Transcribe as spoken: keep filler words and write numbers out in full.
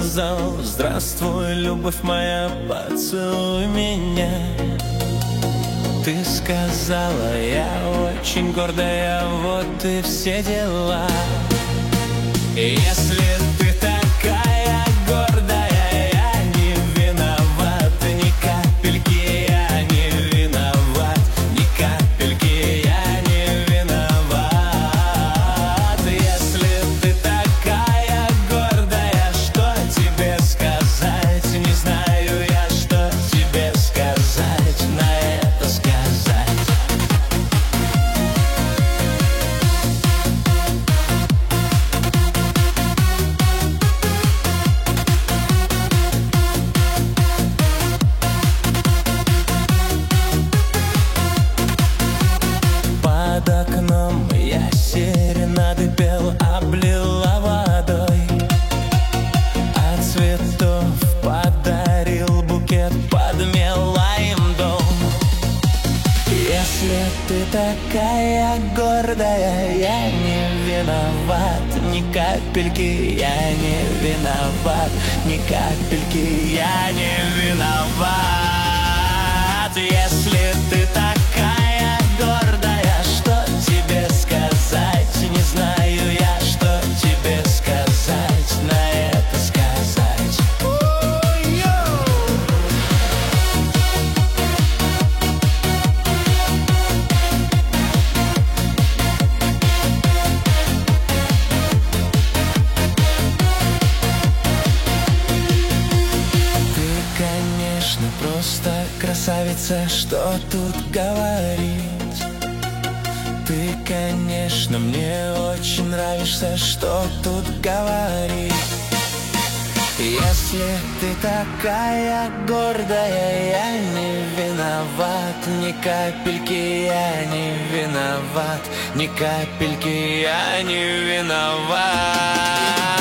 сказал: здравствуй, любовь моя, поцелуй меня. Ты сказала: я очень гордая, вот и все дела. И если ты такая гордая, я не виноват ни капельки, я не виноват ни капельки, я не виноват. Если ты такая гордая, что тебе сказать? Не знаю я, что тебе сказать, на это сказать. Под окном я серенады пел, облила водой, от цветов подарил букет, подмела им дом. Если ты такая гордая, я не виноват ни капельки, я не виноват ни капельки, я не виноват. Если ты такая гордая, что тебе сказать? Не знаю я, что тебе сказать, на это сказать. Ты, конечно, просто красавица, что тут говорить. Ты, конечно, мне очень нравишься, что тут говорить. Если ты такая гордая, я не виноват ни капельки, я не виноват ни капельки, я не виноват.